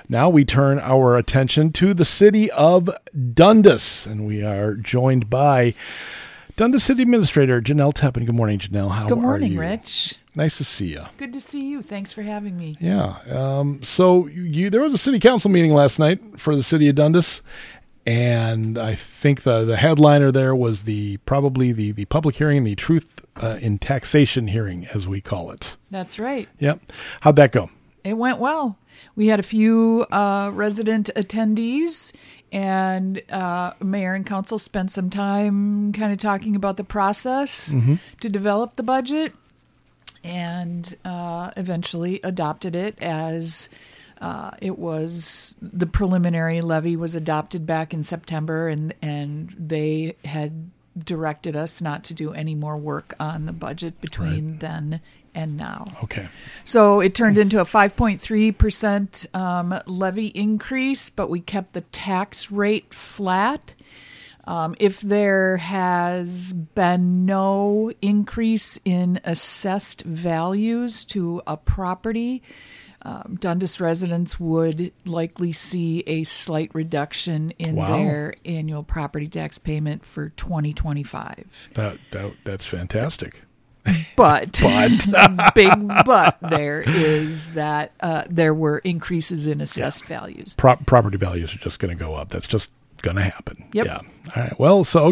Now we turn our attention to the city of Dundas, and we are joined by Dundas City Administrator Janelle Teppan. Good morning, Janelle. How are you? Good morning, Rich. Nice to see you. Good to see you. Thanks for having me. Yeah. So there was a city council meeting last night for the city of Dundas, and I think the headliner there was probably the public hearing, the truth in taxation hearing, as we call it. That's right. Yep. How'd that go? It went well. We had a few resident attendees, and mayor and council spent some time kind of talking about the process to develop the budget, and eventually adopted it as it was. The preliminary levy was adopted back in September, and they had directed us not to do any more work on the budget between then and now. Okay. So it turned into a 5.3% levy increase, but we kept the tax rate flat. If there has been no increase in assessed values to a property, Dundas residents would likely see a slight reduction in their annual property tax payment for 2025. That's fantastic. But big but there is that there were increases in assessed values. Property values are just going to go up. That's just going to happen. Yep. Yeah. All right. Well, but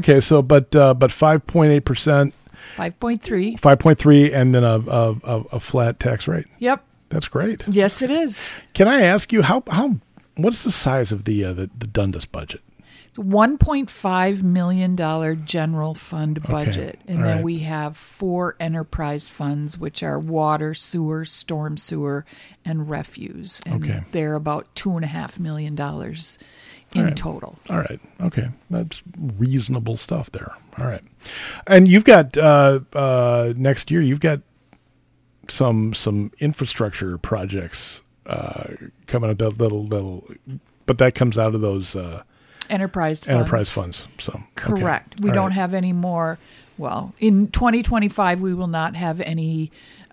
5.8%, 5.3, 5.3, and then a flat tax rate. Yep. That's great. Yes, it is. Can I ask you what's the size of the Dundas budget? It's a $1.5 million general fund budget. Okay. And then we have 4 enterprise funds, which are water, sewer, storm sewer, and refuse. And they're about $2.5 million in total. All right. Okay. That's reasonable stuff there. All right. And you've got, next year, you've got some infrastructure projects coming up but that comes out of those enterprise funds. So correct. We don't have any more. Well, in 2025, we will not have any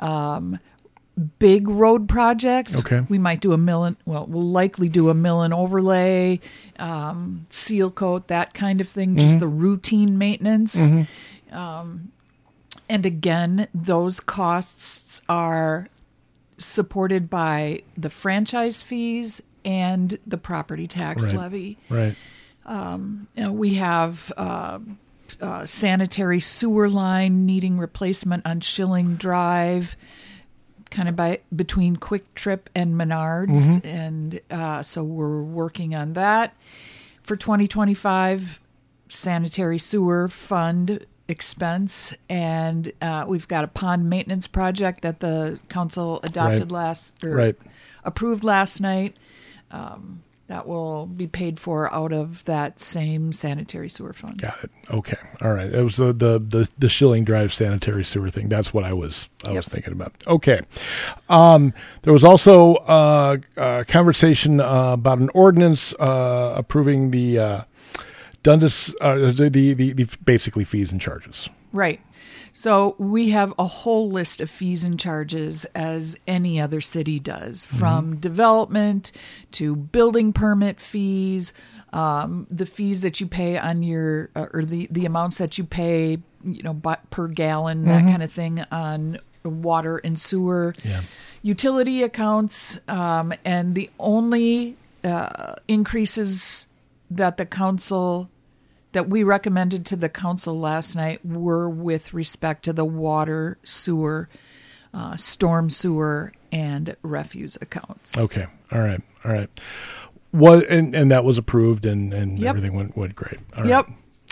big road projects. Okay. We might do we'll likely do a mill and overlay, seal coat, that kind of thing, just the routine maintenance. And again, those costs are supported by the franchise fees and the property tax levy. Right. We have sanitary sewer line needing replacement on Schilling Drive, kind of between Quick Trip and Menards. And so we're working on that. For 2025, sanitary sewer fund expense, and we've got a pond maintenance project that the council adopted approved last night. That will be paid for out of that same sanitary sewer fund. Got it. Okay. All right. It was the Schilling Drive sanitary sewer thing. That's what I was thinking about. Okay. There was also a conversation about an ordinance approving the Dundas, the basically fees and charges. Right. So we have a whole list of fees and charges as any other city does, from development to building permit fees, the fees that you pay on your, or the amounts that you pay, per gallon, that kind of thing on water and sewer, utility accounts, and the only increases that we recommended to the council last night were with respect to the water, sewer, storm sewer, and refuse accounts. Okay. All right. What and that was approved and everything went great. All right.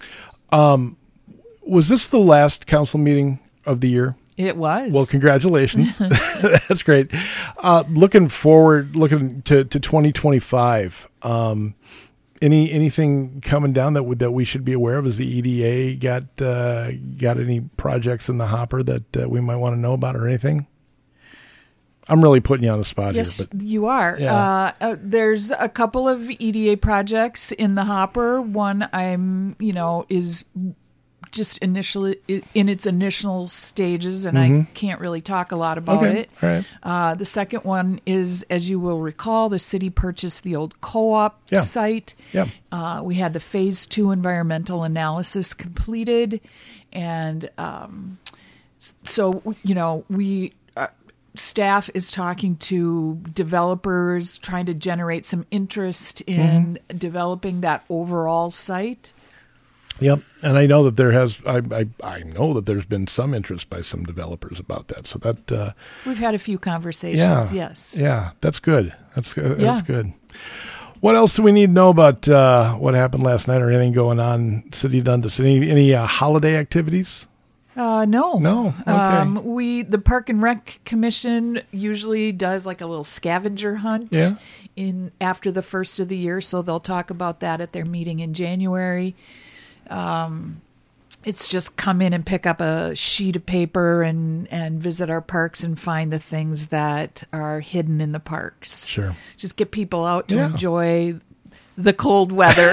Was this the last council meeting of the year? It was. Well, congratulations. That's great. Looking to 2025. Anything coming down that we should be aware of? Has the EDA got any projects in the hopper that we might want to know about or anything? I'm really putting you on the spot here. Yes, you are. Yeah. There's a couple of EDA projects in the hopper. One is just initially in its initial stages, and I can't really talk a lot about it. All right. The second one is, as you will recall, the city purchased the old co-op site. Yeah. We had the phase 2 environmental analysis completed, and so we. Staff is talking to developers, trying to generate some interest in developing that overall site. Yep, and I know that there has. I know that there's been some interest by some developers about that. So that we've had a few conversations. Yes. Yeah, that's good. That's good. What else do we need to know about what happened last night, or anything going on City Dundas? Any holiday activities? No. Okay. The Park and Rec Commission usually does like a little scavenger hunt in after the first of the year, so they'll talk about that at their meeting in January. It's just come in and pick up a sheet of paper and visit our parks and find the things that are hidden in the parks. Sure. Just get people out to enjoy the cold weather.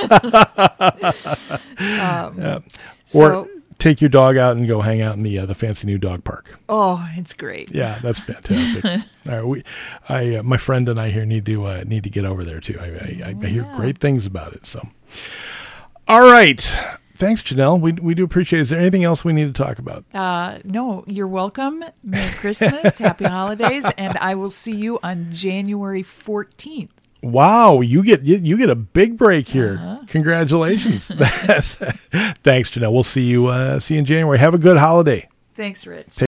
Or take your dog out and go hang out in the fancy new dog park. Oh, it's great. Yeah, that's fantastic. All right, my friend and I here need to get over there too. I hear great things about it. So, all right, thanks, Janelle. We do appreciate it. Is there anything else we need to talk about? No, you're welcome. Merry Christmas, Happy Holidays, and I will see you on January 14th. Wow, you get a big break here. Congratulations. Thanks, Janelle. We'll see you in January. Have a good holiday. Thanks, Rich.